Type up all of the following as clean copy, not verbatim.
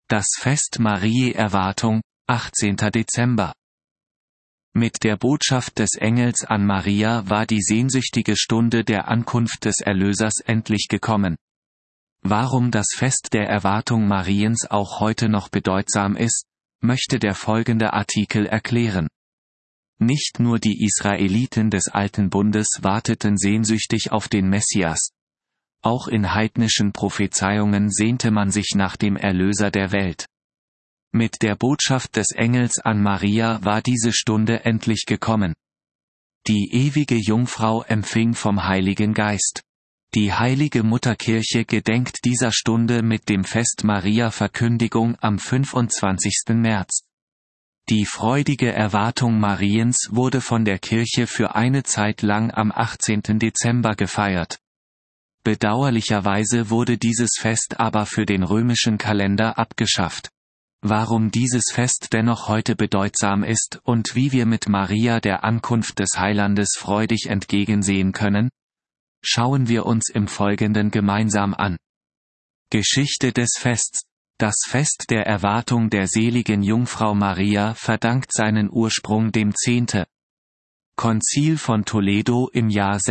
Das Fest Mariä Erwartung, 18. Dezember. Mit der Botschaft des Engels an Maria war die sehnsüchtige Stunde der Ankunft des Erlösers endlich gekommen. Warum das Fest der Erwartung Mariens auch heute noch bedeutsam ist, möchte der folgende Artikel erklären. Nicht nur die Israeliten des Alten Bundes warteten sehnsüchtig auf den Messias. Auch in heidnischen Prophezeiungen sehnte man sich nach dem Erlöser der Welt. Mit der Botschaft des Engels an Maria war diese Stunde endlich gekommen. Die ewige Jungfrau empfing vom Heiligen Geist. Die heilige Mutterkirche gedenkt dieser Stunde mit dem Fest Maria Verkündigung am 25. März. Die freudige Erwartung Mariens wurde von der Kirche für eine Zeit lang am 18. Dezember gefeiert. Bedauerlicherweise wurde dieses Fest aber für den römischen Kalender abgeschafft. Warum dieses Fest dennoch heute bedeutsam ist und wie wir mit Maria der Ankunft des Heilandes freudig entgegensehen können, schauen wir uns im Folgenden gemeinsam an. Geschichte des Fests. Das Fest der Erwartung der seligen Jungfrau Maria verdankt seinen Ursprung dem 10. Konzil von Toledo im Jahr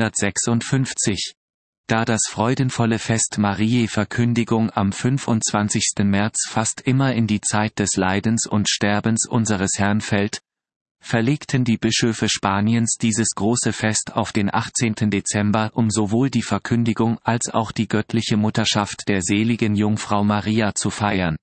656. Da das freudenvolle Fest Mariä Verkündigung am 25. März fast immer in die Zeit des Leidens und Sterbens unseres Herrn fällt, verlegten die Bischöfe Spaniens dieses große Fest auf den 18. Dezember, um sowohl die Verkündigung als auch die göttliche Mutterschaft der seligen Jungfrau Maria zu feiern.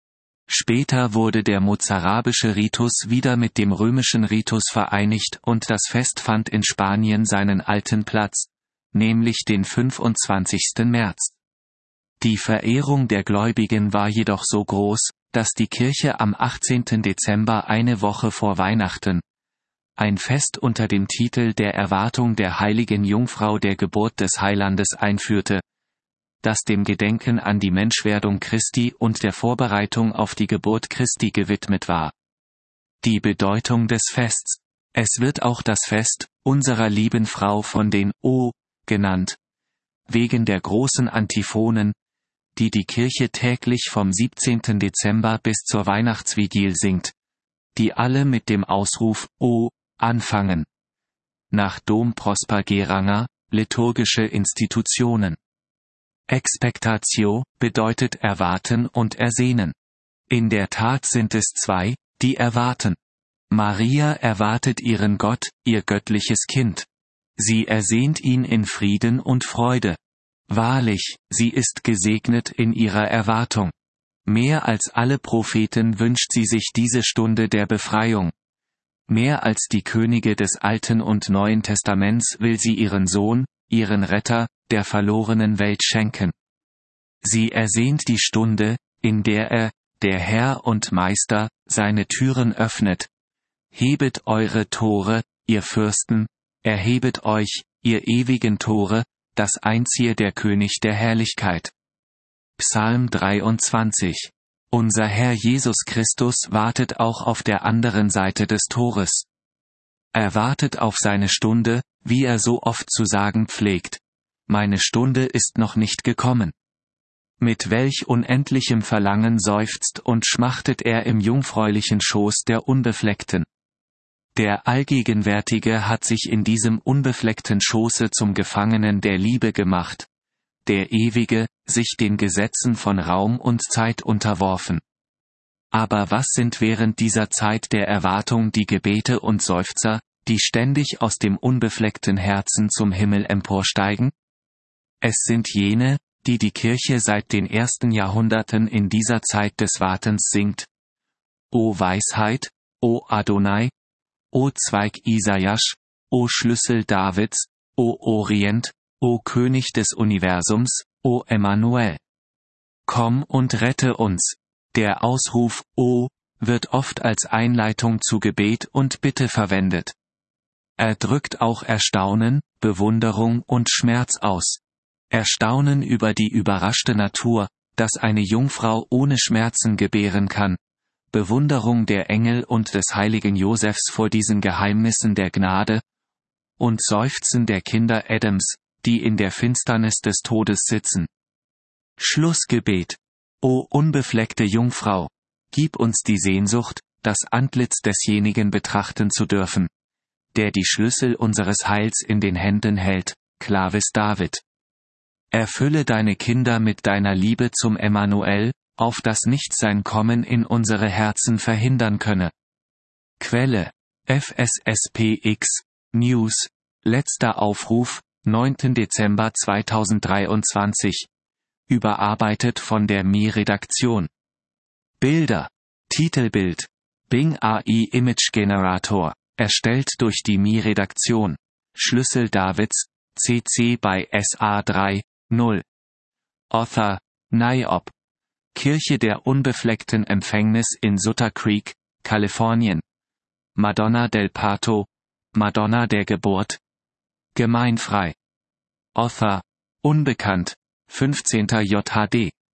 Später wurde der mozarabische Ritus wieder mit dem römischen Ritus vereinigt und das Fest fand in Spanien seinen alten Platz, nämlich den 25. März. Die Verehrung der Gläubigen war jedoch so groß, dass die Kirche am 18. Dezember eine Woche vor Weihnachten ein Fest unter dem Titel der Erwartung der heiligen Jungfrau der Geburt des Heilandes einführte, das dem Gedenken an die Menschwerdung Christi und der Vorbereitung auf die Geburt Christi gewidmet war. Die Bedeutung des Fests. Es wird auch das Fest unserer lieben Frau von den O genannt, wegen der großen Antiphonen, die die Kirche täglich vom 17. Dezember bis zur Weihnachtsvigilie singt, die alle mit dem Ausruf O anfangen. Nach Dom Prosper Geranger, liturgische Institutionen. Expectatio bedeutet erwarten und ersehnen. In der Tat sind es zwei, die erwarten. Maria erwartet ihren Gott, ihr göttliches Kind. Sie ersehnt ihn in Frieden und Freude. Wahrlich, sie ist gesegnet in ihrer Erwartung. Mehr als alle Propheten wünscht sie sich diese Stunde der Befreiung. Mehr als die Könige des Alten und Neuen Testaments will sie ihren Sohn, ihren Retter, der verlorenen Welt schenken. Sie ersehnt die Stunde, in der er, der Herr und Meister, seine Türen öffnet. Hebet eure Tore, ihr Fürsten, erhebet euch, ihr ewigen Tore, das einziehe der König der Herrlichkeit. Psalm 23. Unser Herr Jesus Christus wartet auch auf der anderen Seite des Tores. Er wartet auf seine Stunde, wie er so oft zu sagen pflegt. Meine Stunde ist noch nicht gekommen. Mit welch unendlichem Verlangen seufzt und schmachtet er im jungfräulichen Schoß der Unbefleckten. Der Allgegenwärtige hat sich in diesem unbefleckten Schoße zum Gefangenen der Liebe gemacht. Der Ewige, sich den Gesetzen von Raum und Zeit unterworfen. Aber was sind während dieser Zeit der Erwartung die Gebete und Seufzer, die ständig aus dem unbefleckten Herzen zum Himmel emporsteigen? Es sind jene, die die Kirche seit den ersten Jahrhunderten in dieser Zeit des Wartens singt. O Weisheit, O Adonai, O Zweig Isaias, O Schlüssel Davids, O Orient, O König des Universums, O Emmanuel. Komm und rette uns. Der Ausruf O wird oft als Einleitung zu Gebet und Bitte verwendet. Er drückt auch Erstaunen, Bewunderung und Schmerz aus. Erstaunen über die überraschte Natur, dass eine Jungfrau ohne Schmerzen gebären kann. Bewunderung der Engel und des heiligen Josefs vor diesen Geheimnissen der Gnade, und Seufzen der Kinder Adams, die in der Finsternis des Todes sitzen. Schlussgebet. O unbefleckte Jungfrau, gib uns die Sehnsucht, das Antlitz desjenigen betrachten zu dürfen, der die Schlüssel unseres Heils in den Händen hält, Clavis David. Erfülle deine Kinder mit deiner Liebe zum Emmanuel, auf das nichts sein Kommen in unsere Herzen verhindern könne. Quelle: FSSPX, News, letzter Aufruf, 9. Dezember 2023. Überarbeitet von der Mi-Redaktion. Bilder: Titelbild: Bing AI Image Generator, erstellt durch die Mi-Redaktion. Schlüssel Davids, CC by SA3, 0. Author: Niob. Kirche der unbefleckten Empfängnis in Sutter Creek, Kalifornien. Madonna del Parto, Madonna der Geburt. Gemeinfrei. Author: unbekannt, 15. JHD.